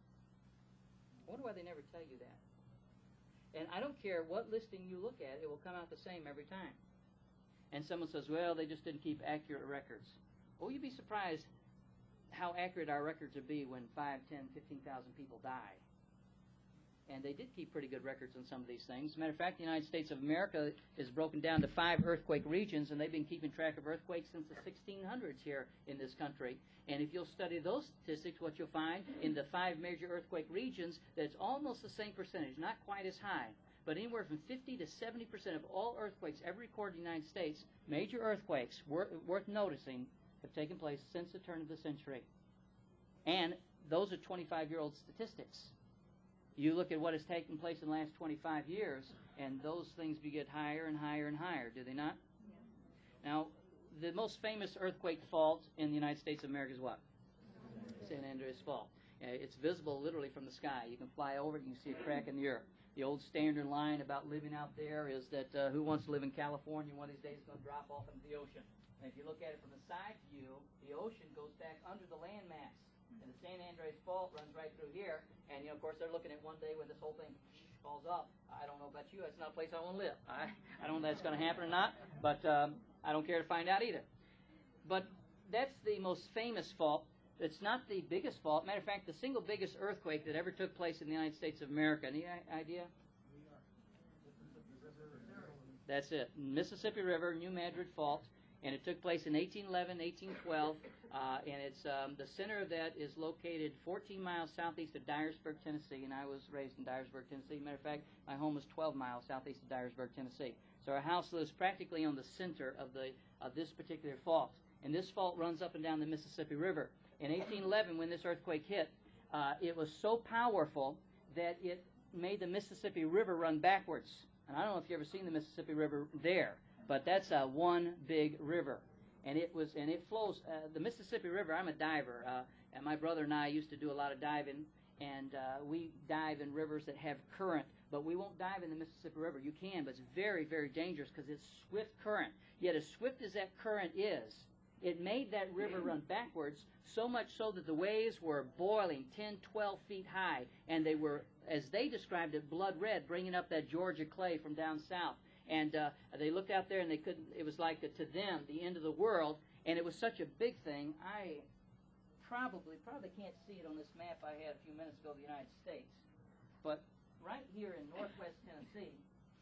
I wonder why they never tell you that. And I don't care what listing you look at, it will come out the same every time. And someone says, well, they just didn't keep accurate records. Oh, you'd be surprised how accurate our records would be when five, ten, fifteen thousand people die. And they did keep pretty good records on some of these things. As a matter of fact, the United States of America is broken down to five earthquake regions, and they've been keeping track of earthquakes since the sixteen hundreds here in this country. And if you'll study those statistics, what you'll find in the five major earthquake regions, that it's almost the same percentage, not quite as high, but anywhere from fifty to seventy percent of all earthquakes ever recorded in the United States, major earthquakes wor worth noticing, have taken place since the turn of the century. And those are twenty-five-year-old statistics. You look at what has taken place in the last twenty-five years, and those things get higher and higher and higher, do they not? Yeah. Now, the most famous earthquake fault in the United States of America is what? San Andreas Fault. Uh, it's visible literally from the sky. You can fly over it and you can see a crack in the earth. The old standard line about living out there is that uh, who wants to live in California one of these days is going to drop off into the ocean. And if you look at it from the side view, the ocean goes back under the landmass. And the San Andreas Fault runs right through here. And, you know, of course, they're looking at one day when this whole thing falls up. I don't know about you. That's not a place I want to live. I, I don't know if that's going to happen or not, but um, I don't care to find out either. But that's the most famous fault. It's not the biggest fault. Matter of fact, the single biggest earthquake that ever took place in the United States of America. Any idea? That's it. Mississippi River, New Madrid Fault. And it took place in eighteen eleven, eighteen twelve, uh, and it's um, the center of that is located fourteen miles southeast of Dyersburg, Tennessee, and I was raised in Dyersburg, Tennessee. Matter of fact, my home was twelve miles southeast of Dyersburg, Tennessee. So our house lives practically on the center of the of this particular fault, and this fault runs up and down the Mississippi River. In eighteen eleven, when this earthquake hit, uh, it was so powerful that it made the Mississippi River run backwards. And I don't know if you've ever seen the Mississippi River there. But that's uh, one big river, and it was and it flows. Uh, the Mississippi River. I'm a diver, uh, and my brother and I used to do a lot of diving, and uh, we dive in rivers that have current. But we won't dive in the Mississippi River. You can, but it's very, very dangerous because it's swift current. Yet as swift as that current is, it made that river run backwards, so much so that the waves were boiling ten, twelve feet high, and they were, as they described it, blood red, bringing up that Georgia clay from down south. And uh, they looked out there, and they couldn't. It was like, uh, to them, the end of the world. And it was such a big thing. I probably, probably can't see it on this map I had a few minutes ago of the United States. But right here in northwest Tennessee,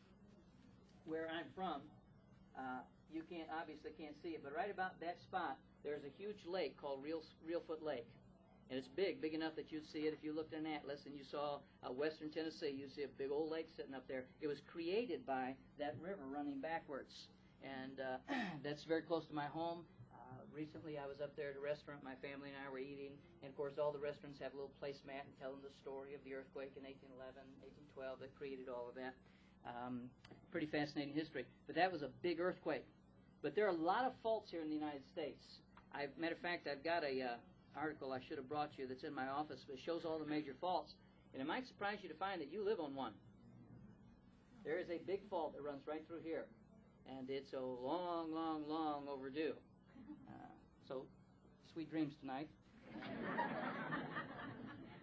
where I'm from, uh, you can't obviously can't see it. But right about that spot, there's a huge lake called Real, Reelfoot Lake. And it's big, big enough that you'd see it if you looked at an atlas and you saw uh, western Tennessee. You'd see a big old lake sitting up there. It was created by that river running backwards. And uh, that's very close to my home. Uh, recently I was up there at a restaurant. My family and I were eating. And, of course, all the restaurants have a little placemat and tell them the story of the earthquake in eighteen eleven, eighteen twelve that created all of that. Um, pretty fascinating history. But that was a big earthquake. But there are a lot of faults here in the United States. I've, matter of fact, I've got a... Uh, article I should have brought you that's in my office, but it shows all the major faults, and it might surprise you to find that you live on one. There is a big fault that runs right through here, and it's a long, long, long overdue. Uh, so, sweet dreams tonight.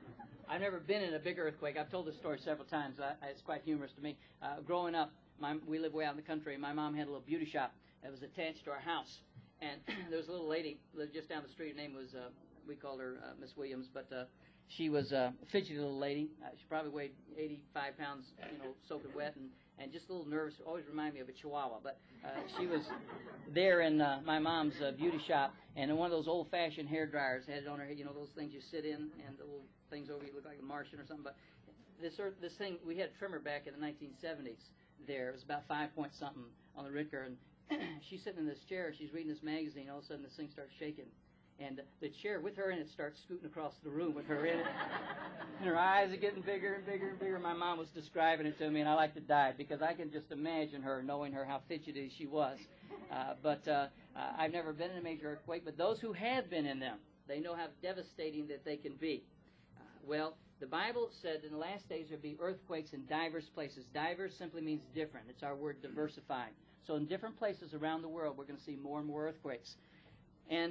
I've never been in a big earthquake. I've told this story several times. I, it's quite humorous to me. Uh, growing up, my, we lived way out in the country. My mom had a little beauty shop that was attached to our house. And there was a little lady lived just down the street. Her name was, uh, we called her uh, Miss Williams, but uh, she was a fidgety little lady. Uh, she probably weighed eighty-five pounds, you know, soaking wet, and, and just a little nervous. Always reminded me of a chihuahua. But uh, she was there in uh, my mom's uh, beauty shop, and in one of those old-fashioned hair dryers, had it on her head, you know, those things you sit in, and the little things over you look like a Martian or something. But this earth, this thing, we had a trimmer back in the nineteen seventies there. It was about five point something on the Richter, and she's sitting in this chair. She's reading this magazine. All of a sudden, this thing starts shaking. And the chair with her in it starts scooting across the room with her in it. And her eyes are getting bigger and bigger and bigger. My mom was describing it to me, and I like to die because I can just imagine her, knowing her, how fidgety she was. Uh, but uh, uh, I've never been in a major earthquake. But those who have been in them, they know how devastating that they can be. Uh, well, the Bible said in the last days there would be earthquakes in diverse places. Diverse simply means different. It's our word diversified. So in different places around the world, we're going to see more and more earthquakes. And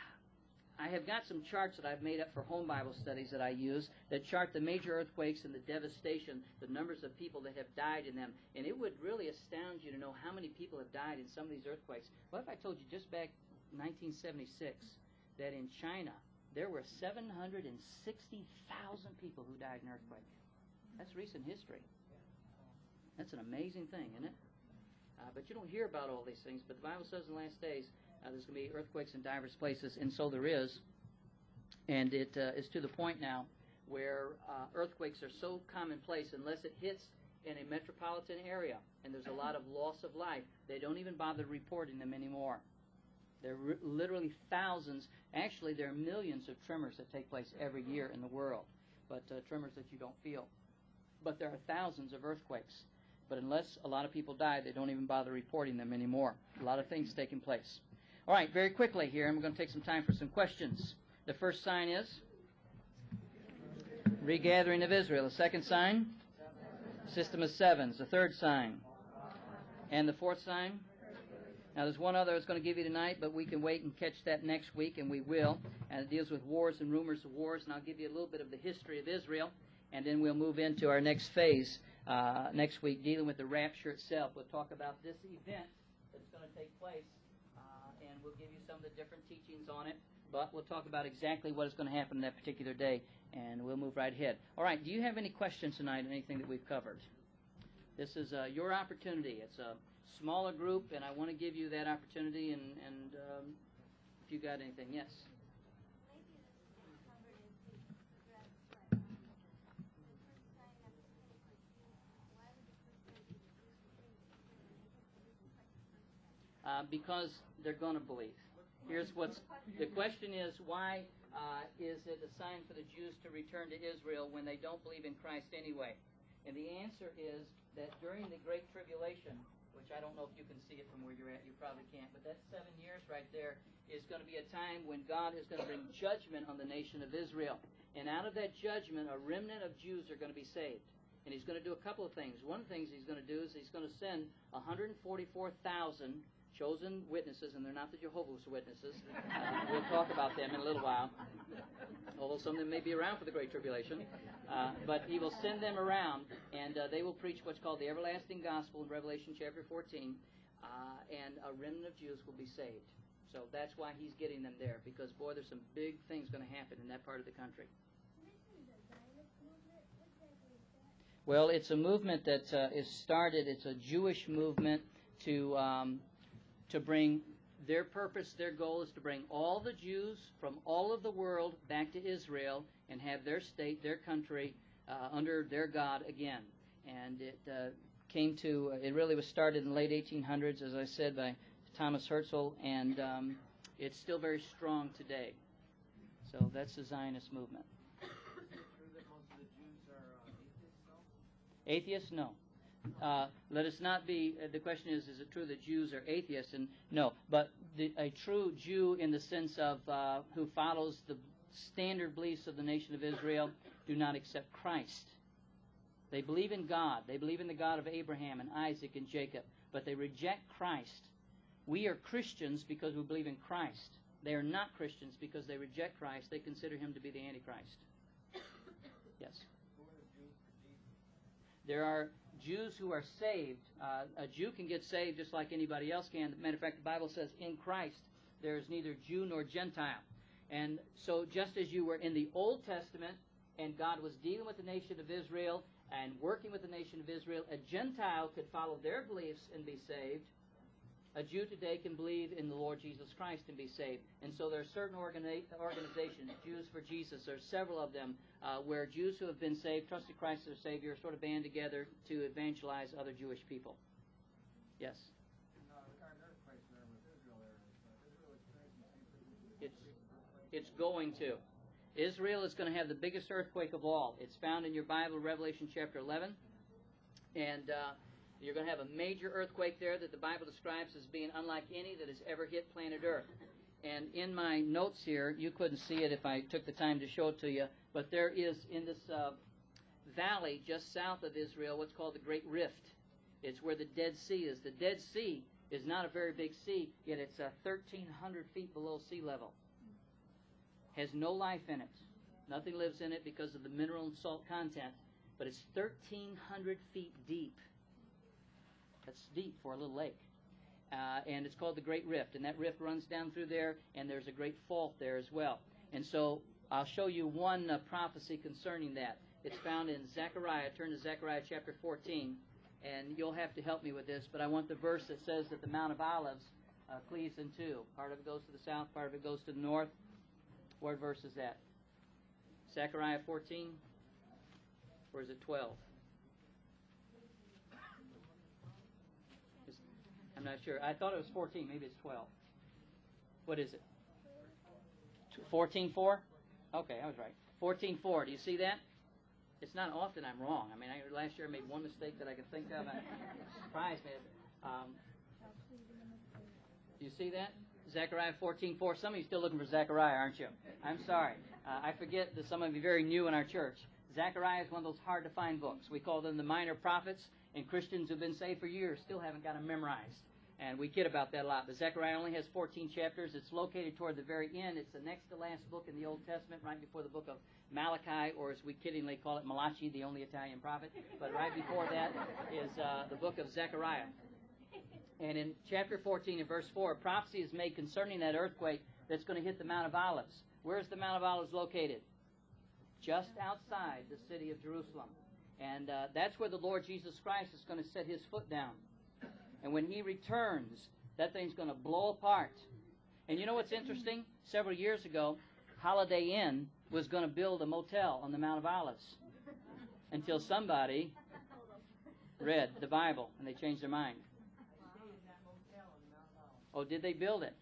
I have got some charts that I've made up for home Bible studies that I use that chart the major earthquakes and the devastation, the numbers of people that have died in them. And it would really astound you to know how many people have died in some of these earthquakes. What if I told you just back in nineteen seventy-six that in China there were seven hundred sixty thousand people who died in an earthquake? That's recent history. That's an amazing thing, isn't it? Uh, but you don't hear about all these things. But the Bible says in the last days, Uh, there's going to be earthquakes in diverse places, and so there is. And it uh, is to the point now where uh, earthquakes are so commonplace, unless it hits in a metropolitan area and there's a lot of loss of life, they don't even bother reporting them anymore. There are r- literally thousands, actually there are millions of tremors that take place every year in the world, but uh, tremors that you don't feel. But there are thousands of earthquakes. But unless a lot of people die, they don't even bother reporting them anymore. A lot of things taking place. All right, very quickly here, and we're going to take some time for some questions. The first sign is regathering of Israel. The second sign, system of sevens. The third sign. And the fourth sign? Now, there's one other I was going to give you tonight, but we can wait and catch that next week, and we will. And it deals with wars and rumors of wars, and I'll give you a little bit of the history of Israel, and then we'll move into our next phase uh, next week, dealing with the rapture itself. We'll talk about this event that's going to take place. And we'll give you some of the different teachings on it, but we'll talk about exactly what is going to happen that particular day, and we'll move right ahead. All right, do you have any questions tonight on anything that we've covered? This is uh, your opportunity. It's a smaller group, and I want to give you that opportunity, and, and um, if you got anything, yes? Uh, because they're going to believe. Here's what's the question is: why uh, is it a sign for the Jews to return to Israel when they don't believe in Christ anyway? And the answer is that during the Great Tribulation, which I don't know if you can see it from where you're at, you probably can't, but that seven years right there is going to be a time when God is going to bring judgment on the nation of Israel. And out of that judgment, a remnant of Jews are going to be saved. And He's going to do a couple of things. One of the things He's going to do is He's going to send one hundred forty-four thousand chosen witnesses, and they're not the Jehovah's Witnesses. Uh, we'll talk about them in a little while, although some of them may be around for the Great Tribulation. Uh, but He will send them around, and uh, they will preach what's called the everlasting gospel in Revelation chapter fourteen, uh, and a remnant of Jews will be saved. So that's why He's getting them there, because, boy, there's some big things going to happen in that part of the country. Well, it's a movement that uh, is started. It's a Jewish movement to um, to bring their purpose, their goal is to bring all the Jews from all of the world back to Israel and have their state, their country, uh, under their God again. And it uh, came to, uh, it really was started in the late eighteen hundreds, as I said, by Thomas Herzl, and um, it's still very strong today. So that's the Zionist movement. Is it true that most of the Jews are uh, atheists, though? Atheists? No. Uh, let us not be, uh, the question is, is it true that Jews are atheists? And no, but the, a true Jew in the sense of uh, who follows the standard beliefs of the nation of Israel do not accept Christ. They believe in God. They believe in the God of Abraham and Isaac and Jacob, but they reject Christ. We are Christians because we believe in Christ. They are not Christians because they reject Christ. They consider Him to be the Antichrist. Yes. There are Jews who are saved. Uh, a Jew can get saved just like anybody else can. Matter of fact, the Bible says in Christ there is neither Jew nor Gentile. And so just as you were in the Old Testament and God was dealing with the nation of Israel and working with the nation of Israel, a Gentile could follow their beliefs and be saved. A Jew today can believe in the Lord Jesus Christ and be saved. And so there are certain organi- organizations, Jews for Jesus, there are several of them, uh, where Jews who have been saved, trusted Christ as their Savior, sort of band together to evangelize other Jewish people. Yes? It's, it's going to. Israel is going to have the biggest earthquake of all. It's found in your Bible, Revelation chapter eleven. And uh, you're going to have a major earthquake there that the Bible describes as being unlike any that has ever hit planet Earth. And in my notes here, you couldn't see it if I took the time to show it to you, but there is in this uh, valley just south of Israel what's called the Great Rift. It's where the Dead Sea is. The Dead Sea is not a very big sea, yet it's uh, thirteen hundred feet below sea level. Has no life in it. Nothing lives in it because of the mineral and salt content, but it's thirteen hundred feet deep. That's deep for a little lake. Uh, and it's called the Great Rift. And that rift runs down through there, and there's a great fault there as well. And so I'll show you one uh, prophecy concerning that. It's found in Zechariah. Turn to Zechariah chapter fourteen. And you'll have to help me with this, but I want the verse that says that the Mount of Olives uh, cleaves in two. Part of it goes to the south, part of it goes to the north. What verse is that? Zechariah fourteen? Or is it twelve? I'm not sure. I thought it was fourteen. Maybe it's twelve. What is it? fourteen four? Okay, I was right. fourteen four. Do you see that? It's not often I'm wrong. I mean, I, last year I made one mistake that I can think of. It surprised me. Um, do you see that? Zechariah fourteen four. Some of you are still looking for Zechariah, aren't you? I'm sorry. Uh, I forget that some of you are very new in our church. Zechariah is one of those hard-to-find books. We call them the minor prophets, and Christians who've been saved for years still haven't got them memorized. And we kid about that a lot. But Zechariah only has fourteen chapters. It's located toward the very end. It's the next to last book in the Old Testament, right before the book of Malachi, or as we kiddingly call it, Malachi, the only Italian prophet. But right before that is uh, the book of Zechariah. And in chapter fourteen and verse four, prophecy is made concerning that earthquake that's going to hit the Mount of Olives. Where's the Mount of Olives located? Just outside the city of Jerusalem. And uh, that's where the Lord Jesus Christ is going to set his foot down. And when he returns, that thing's going to blow apart. And you know what's interesting? Several years ago, Holiday Inn was going to build a motel on the Mount of Olives until somebody read the Bible and they changed their mind. Oh, did they build it?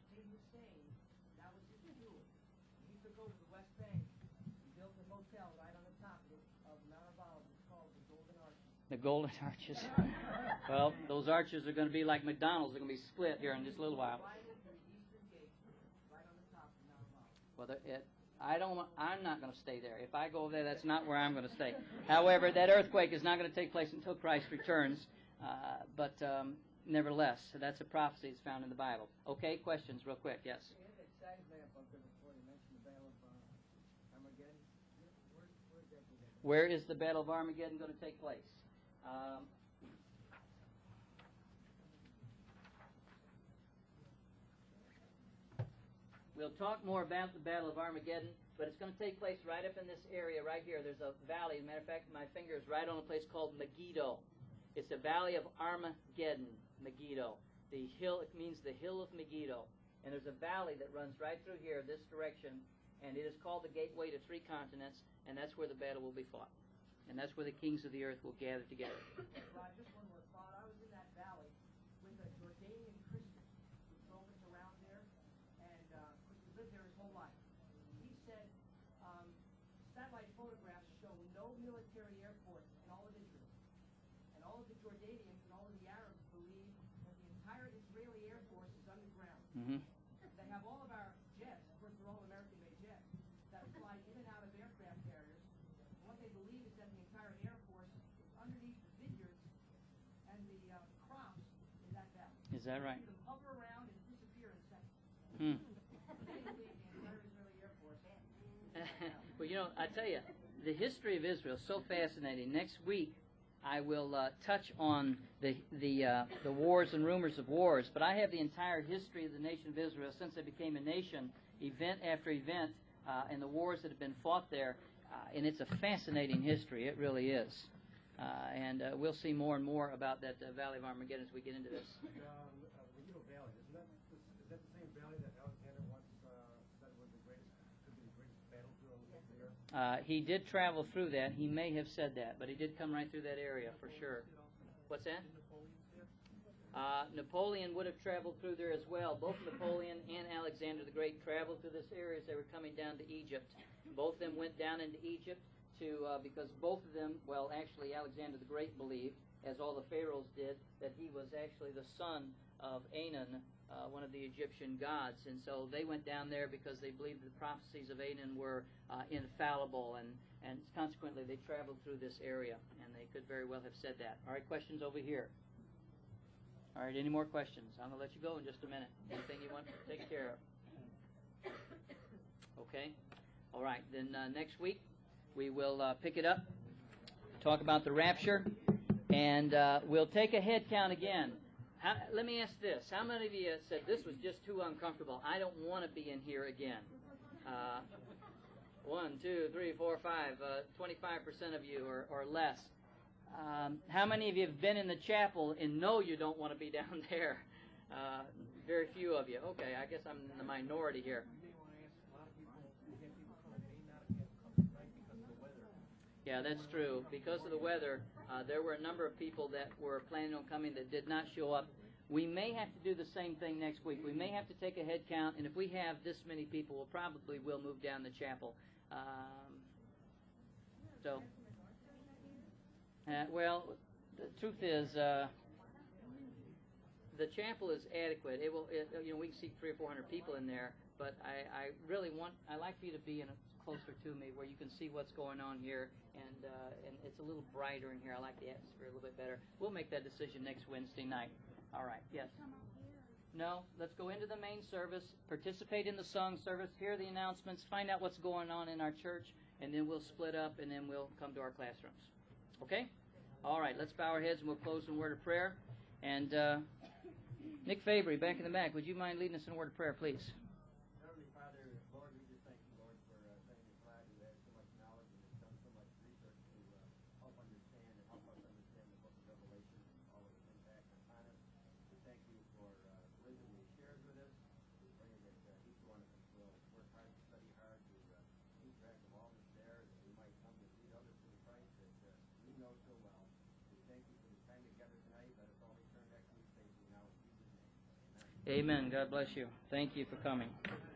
The Golden Arches. Well, those arches are going to be like McDonald's. They're going to be split here in just a little while. Well, it, I don't. I'm not going to stay there. If I go over there, that's not where I'm going to stay. However, that earthquake is not going to take place until Christ returns. Uh, but um, nevertheless, that's a prophecy that's found in the Bible. Okay, questions, real quick. Yes. Where is the Battle of Armageddon going to take place? Um, we'll talk more about the Battle of Armageddon, but it's going to take place right up in this area right here. There's a valley. As a matter of fact, my finger is right on a place called Megiddo. It's the Valley of Armageddon, Megiddo. The hill, it means the hill of Megiddo. And there's a valley that runs right through here, this direction, and it is called the gateway to three continents, and that's where the battle will be fought. And that's where the kings of the earth will gather together. Rod, just one more thought. I was in that valley with a Jordanian Christian who focused around there, and uh, he lived there his whole life. He said um, satellite photographs show no military air force in all of Israel. And all of the Jordanians and all of the Arabs believe that the entire Israeli air force is underground. Mm-hmm. They have all of our jets, of course they're all American-made jets, that fly in and out of aircraft carriers. And what they believe is that the entire Air Force is underneath the vineyards and the uh, crops in that valley. Is that right? You can hover around and disappear in seconds. Hmm. They believe the entire Israeli Air Force. Well, you know, I tell you, the history of Israel is so fascinating. Next week, I will uh, touch on the the uh, the wars and rumors of wars. But I have the entire history of the nation of Israel since it became a nation, event after event, uh, and the wars that have been fought there. Uh, and it's a fascinating history. It really is. Uh, and uh, we'll see more and more about that uh, Valley of Armageddon as we get into this. Um, uh, Megiddo Valley, isn't that, is, is that the same valley that Alexander once uh, said was the greatest, could be the greatest battlefield there? Uh, he did travel through that. He may have said that, but he did come right through that area for sure. What's that? Uh, Napoleon would have traveled through there as well. Both Napoleon and Alexander the Great traveled through this area as they were coming down to Egypt. Both of them went down into Egypt to uh, because both of them, well, actually Alexander the Great believed, as all the pharaohs did, that he was actually the son of Anan, uh, one of the Egyptian gods. And so they went down there because they believed the prophecies of Anan were uh, infallible, and, and consequently they traveled through this area, and they could very well have said that. All right, questions over here? All right, any more questions? I'm going to let you go in just a minute. Anything you want to take care of? Okay. All right, then uh, next week we will uh, pick it up, talk about the rapture, and uh, we'll take a head count again. How, let me ask this. How many of you said this was just too uncomfortable? I don't want to be in here again. Uh, one, two, three, four, five, uh, twenty-five percent of you or, or less. Um, how many of you have been in the chapel and know you don't want to be down there? Uh, very few of you. Okay, I guess I'm in the minority here. Yeah, that's true. Because of the weather, uh, there were a number of people that were planning on coming that did not show up. We may have to do the same thing next week. We may have to take a head count, and if we have this many people, we'll probably will move down the chapel. Um, so, uh, well, the truth is, uh, the chapel is adequate. It will, it, you know, we can see three or four hundred people in there, but I, I really want, I like for you to be in a closer to me where you can see what's going on here, and uh, and it's a little brighter in here. I like the atmosphere a little bit better. We'll make that decision next Wednesday night. All right, yes? No, let's go into the main service, participate in the song service, hear the announcements, find out what's going on in our church, and then we'll split up, and then we'll come to our classrooms. Okay? All right, let's bow our heads, and we'll close in a word of prayer. And uh, Nick Fabry, back in the back, would you mind leading us in a word of prayer, please? Heavenly Father, Lord, we just thank you, Lord, for uh, sending your lad who has so much knowledge and has done so much research to uh, help understand and help us understand the book of Revelation and all of its impact upon us. We thank you for uh, the wisdom you shared with us. We pray that uh, each one of us will work hard, study hard to uh, keep track of all that's there, that we might come to lead others to the Christ that uh, we know so well. We thank you for the time together tonight. Let us all return next week safely now in Jesus' name. Amen. Amen. God bless you. Thank you for coming.